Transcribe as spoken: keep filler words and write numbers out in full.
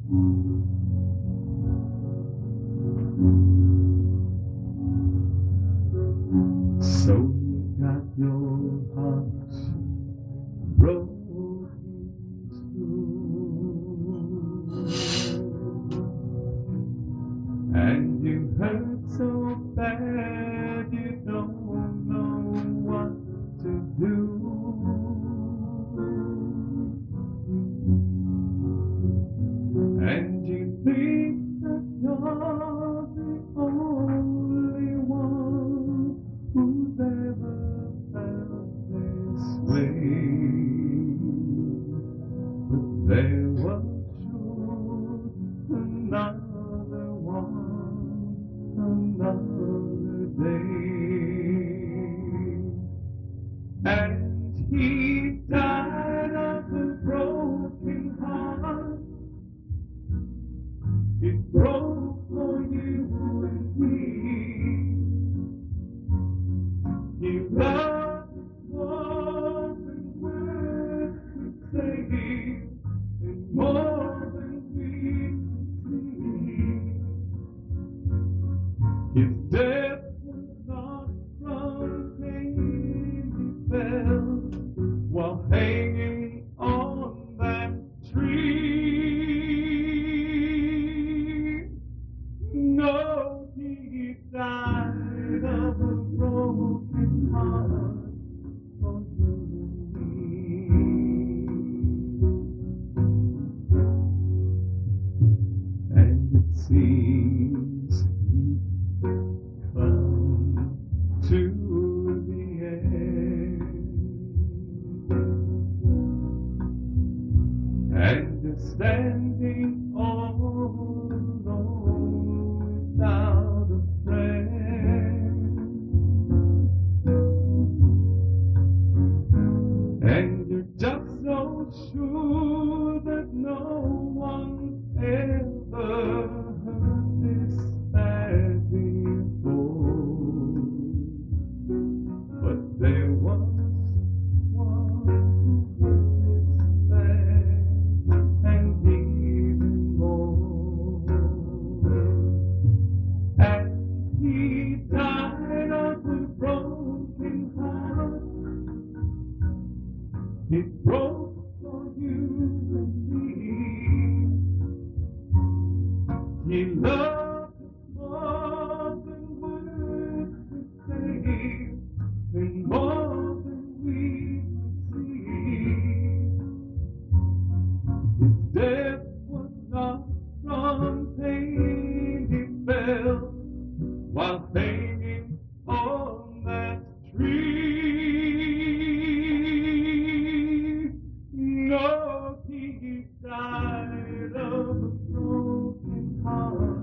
So you got your heart broken too, and you hurt so bad you don't know what to do. And you think that you're the only one who's ever felt this way. But there was sure another one, another day. And he died of a broken heart. It broke for you and me. You loved more than words could say, and more than we could see. His death was not from pain he felt while hanging on that tree. No, he died of a broken heart for you and me. And it seems you've come to the end, and you're standing all alone without a friend, and you're just so sure that no one ever heard this bad before. But there was one who heard this bad, and even more. And he died of a broken heart. It broke for you and me. He loved us more than words could say, and more than we could see. His death was not from pain he felt while hanging on that tree. No, he died of a broken heart.